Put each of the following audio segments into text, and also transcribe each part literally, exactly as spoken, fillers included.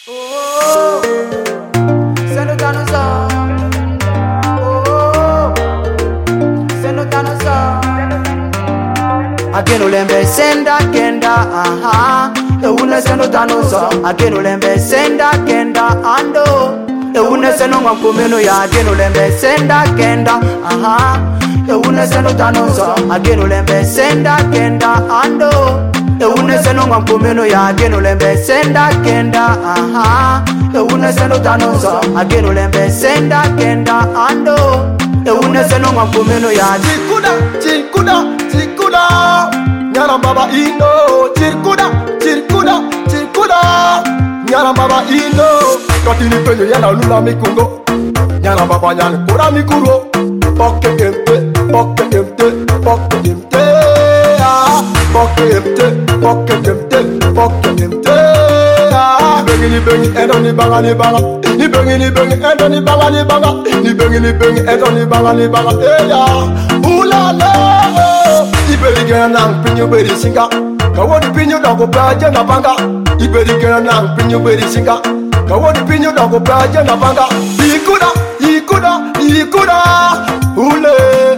Oh, sendo tano sa. Oh, sendo tano sa. Ageno lembe senda kenda aha. E une sendo tano sa. Ageno lembe senda kenda ando. E une sendo ngwakumeno ya ageno lembe senda kenda aha. E une sendo tano sa. Ageno lembe senda kenda ando. E une sendo ngwakumeno ya ageno lembe senda kenda aha. E une sendo tano sa. Ageno lembe senda kenda ando. E une sendo ngwakumeno ya Chikuda, chikuda, chikuda Nyara baba ino Chikuda, chikuda, chikuda Nyara baba ino Katini penyo yana lula mikungo Nyara baba nyana kura mikuro Poke emte, poke emte, poke emte Poke emte, poke emte, poke emte Ni bengi ni bengi endo ni banga ni banga Ni bengi ni bengi endo ni banga ni banga Ni bengi ni bengi endo ni banga ni banga Eya, ulala Iberi gena nang pinyo beri singa Kawodi pinyo dango praje na banga Iberi gena nang pinyo beri singa Kawodi pinyo dango praje na banga Ikuda, ikuda, ikuda Ule,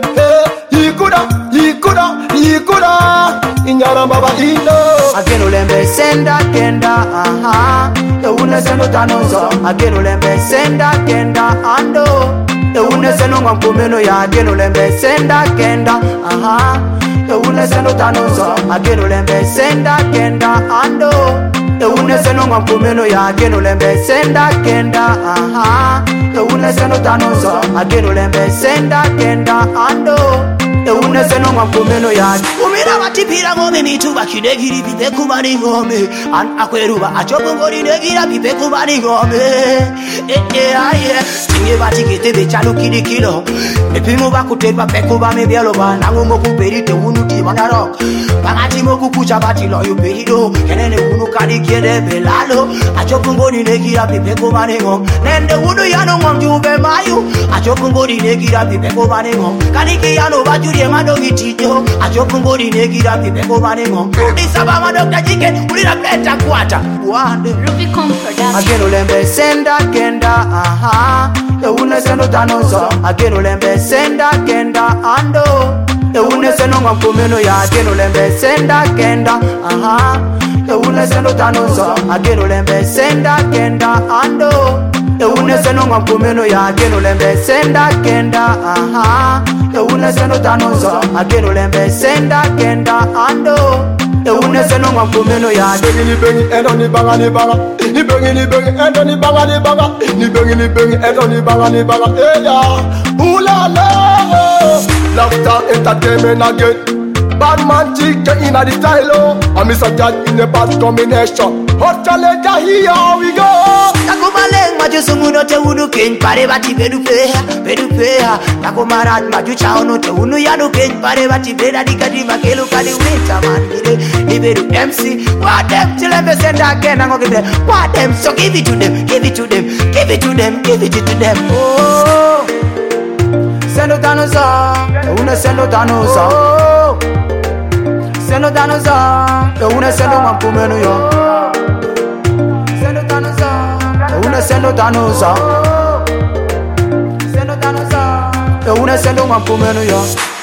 eh, ikuda, ikuda, ikuda Inyara baba ino Ageno lembe senda kenda aha. E une sendo tano so. Ageno lembe senda kenda ando. E une sendo ngwakumeno ya ageno lembe senda kenda aha. E une sendo tano so. Ageno lembe senda kenda ando. E une sendo ngwakumeno ya ageno lembe senda kenda aha. E une sendo tano so. Ageno lembe senda kenda ando. E une sendo ngwakumeno ya Umira batipira ngome mituba kidegiri bipe kubani ngome An akweruba achopo ngori negira bipe kubani ngome Eh eh aye Tinge batikete bechalo kidi kilo Epimu bakutepa pekuba mebialo ba Nangu moku perite unuti manarok Pangati moku kucha batilo yu perido Kenene unu kadi kiede belalo Achopo ngori negira bipe kubani ngome Nende unu yano ngomjube mayu Achopo ngori negira bipe kubani ngome Kaniki yano bajuri emado gitijo Achopo ngori negira bipe kubani ngome Udisaba madokta chicken ulira pleta kuata Wande Rubicon Production. Ageno lembe senda kenda aha. E une sendo tano so. Ageno lembe senda kenda ando. E une sendo ngwakumeno ya ageno lembe senda kenda aha. E une sendo tano so. Ageno lembe senda kenda ando. E une sendo ngwakumeno ya ageno lembe senda kenda aha. E une sendo tano so. Ageno lembe senda kenda ando. E une sendo ngwakumeno ya Bengi ni bengi endo ni banga ni banga Ni bengi ni bengi endo ni banga ni banga Ni bengi ni bengi endo ni banga ni banga Eya, ulala Laughter entertainment again Bad man chicken in a the style oh And Mister Judge in a bad combination Hot challenge here we go Nakumaleng maju sungu no te unu ken pare bati bedu peha bedu peha Nakumarat maju chao no te unu yanu ken pare bati beda dikadi makelu kadi winter man gide Ni bedu M C what them till ever send again and go give them what them so give it to them give it to them give it to them give it to them oh. Sendo tano sa. E une sendo tano sa. Oh. Sendo tano sa. E une sendo ngwakumeno yo. Sendo tano sa. E une sendo tano sa. Sendo tano sa. E une sendo ngwakumeno yo.